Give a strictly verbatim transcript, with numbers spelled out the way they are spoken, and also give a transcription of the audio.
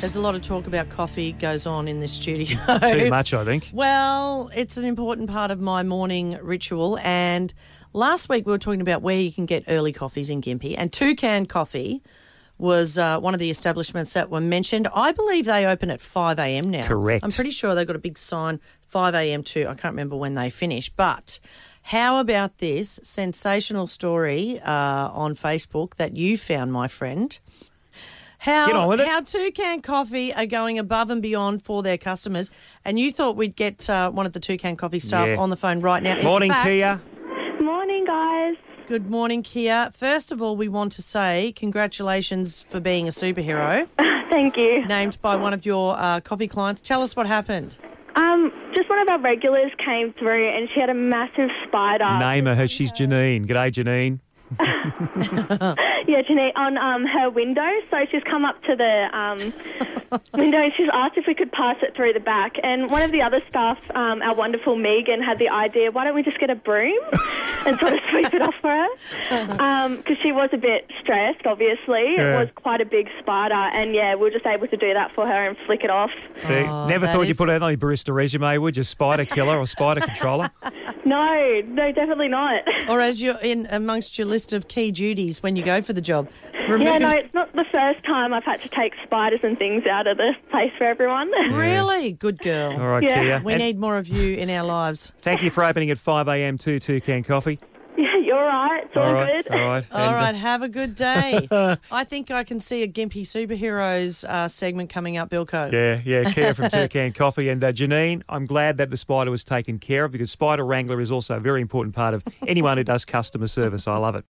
There's a lot of talk about coffee goes on in this studio. Too much, I think. Well, it's an important part of my morning ritual. And last week we were talking about where you can get early coffees in Gympie. And Toucan Coffee was uh, one of the establishments that were mentioned. I believe they open at five a.m. now. Correct. I'm pretty sure they've got a big sign, five a.m. to, I can't remember when they finish. But how about this sensational story uh, on Facebook that you found, my friend? How, Get on with it. How Toucan Coffee are going above and beyond for their customers. And you thought we'd get uh, one of the Toucan Coffee staff Yeah. on the phone right now. In Morning, fact- Kia. Morning, guys. Good morning, Kia. First of all, we want to say congratulations for being a superhero, Thank you. named by one of your uh, coffee clients. Tell us what happened. Um, just one of our regulars came through and she had a massive spider. Name her. She's Janine. G'day, Janine. Yeah, Janine, on um, her window. So she's come up to the um, window and she's asked if we could pass it through the back. And one of the other staff, um, our wonderful Megan, had the idea, why don't we just get a broom and sort of sweep it off for her? Because she was a bit stressed, obviously. Yeah. It was quite a big spider. And, yeah, we were just able to do that for her and flick it off. See, Oh, never that thought is- you'd put it on your barista resume, would you? Spider killer or spider controller? No, no, definitely not. Or as you're in amongst your list of key duties when you go for the job. Remove- Yeah, no, it's not the first time I've had to take spiders and things out of the place for everyone. Really? Good girl. All right, Yeah. Kia. We And need more of you in our lives. thank you for opening at five a.m. to Toucan Coffee. Yeah, you're right. It's all, All right, good. all right. All And, uh, right, have a good day. I think I can see a Gympie Superheroes uh, segment coming up, Bilko. Yeah, yeah, Kia from Toucan Coffee. And uh, Janine, I'm glad that the spider was taken care of because Spider Wrangler is also a very important part of anyone who does customer service. I love it.